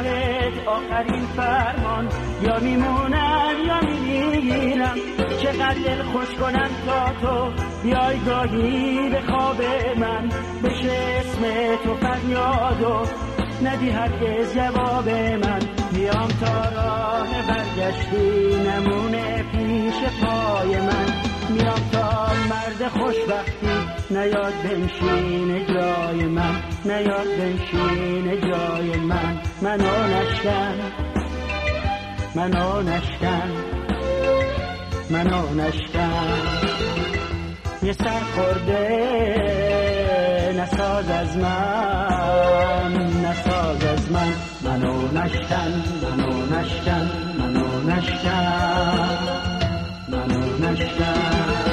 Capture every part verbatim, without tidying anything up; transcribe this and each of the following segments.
نگاهت آخرین فرمان، یا میمونم یا میمیرم. چقدر دل خوش کنم تا تو بیای گاهی به خواب من، بشه اسم تو فریاد و ندی هرگز جواب من. میام تا راه برگشتی نمونه پیش پای من، میام تا مرد خوشبختی نیاد بنشین جای من، نیاد بنشین جای من. منو نشکن، منو نشکن، منو نشکن. یه سر خورده نساز از من، نساز از من. منو نشکن، منو نشکن، منو نشکن، منو نشکن.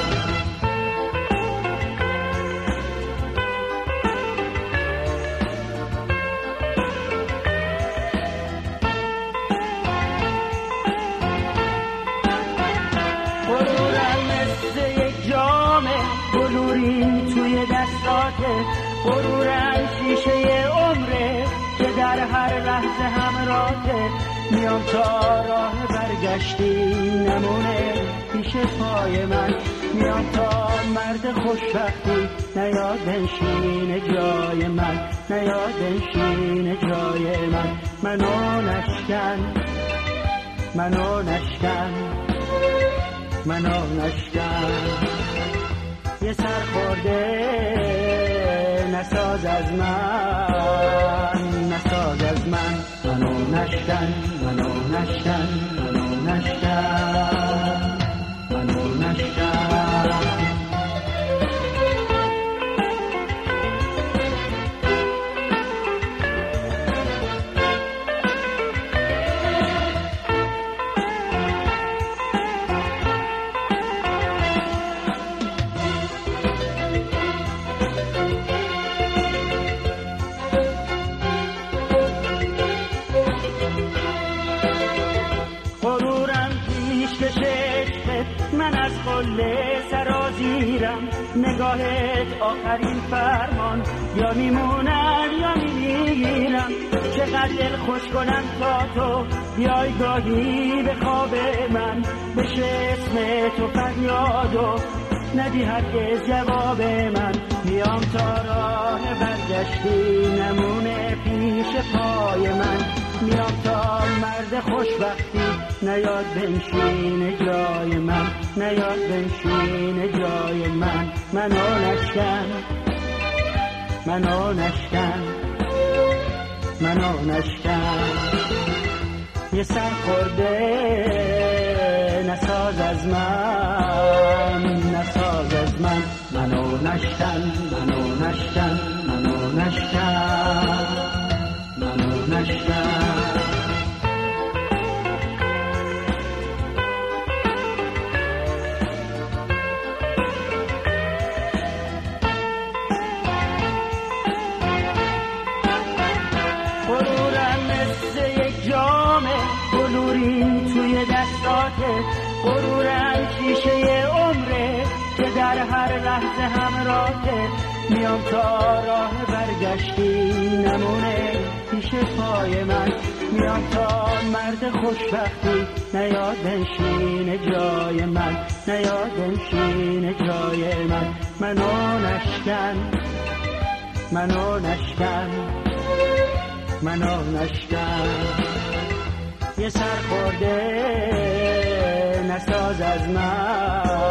غرورم شیشه عمره که در هر لحظه همراهه. میام تا راه برگشتی نمونه پیش پای من، میام تا مرد خوشبختی نیاد بنشین جای من، نیاد بنشین جای من. منو نشکن، منو نشکن، منو نشکن. یه سر خورده نساز از من، نساز از من. منو نشکن، منو نشکن، منو نشکن، منو نشکن. من از قله سرازیرم، نگاهت آخرین فرمان، یا میمونم یا میمیرم. چقدر دل خوش کنم تا تو بیای گاهی به خواب من، بشه اسم تو فریاد و ندی هرگز جواب من. میام تا راه برگشتی نمونه پیش پای من، میام تا مرد خوشبختی نیاد بنشین جای من، نیاد بنشین جای من. منو نشکن، منو نشکن، منو نشکن. یه سر خورده نساز از من، نساز از من. منو نشکن، منو نشکن، منو نشکن، منو نشکن. غرورم شیشه عمره که در هر لحظه همراهه. میام تا راه برگشتی نمونه پیش پای من، میام تا مرد خوشبختی نیاد بنشین جای من، نیاد بنشین جای من. منو نشکن، منو نشکن، منو نشکن. یه سر خورده نساز از من،